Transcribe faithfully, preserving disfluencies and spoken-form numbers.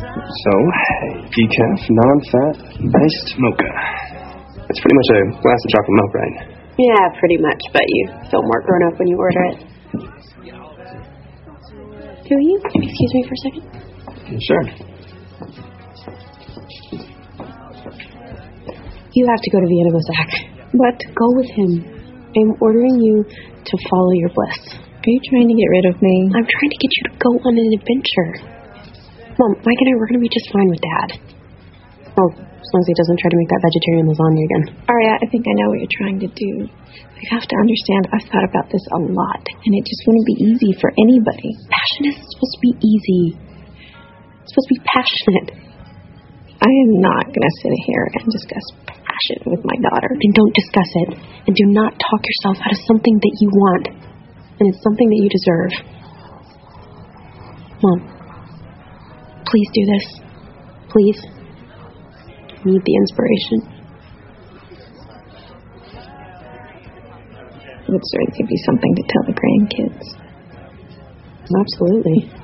So, decaf, non-fat, iced mocha. It's pretty much a glass of chocolate milk, right? Yeah, pretty much, but you feel more grown up when you order it. Who are you? Excuse me for a second. Sure. You have to go to Vienna with Zach. What? Go with him. I'm ordering you to follow your bliss. Are you trying to get rid of me? I'm trying to get you to go on an adventure. Mom, Mike and I, we're going to be just fine with Dad. Oh, as long as he doesn't try to make that vegetarian lasagna again. Aria, I think I know what you're trying to do. You have to understand, I've thought about this a lot, and it just wouldn't be easy for anybody. Passion isn't supposed to be easy. It's supposed to be passionate. I am not going to sit here and discuss passion with my daughter. Then don't discuss it, and do not talk yourself out of something that you want, and it's something that you deserve. Mom, please do this. Please. I need the inspiration. It would certainly be something to tell the grandkids. Absolutely.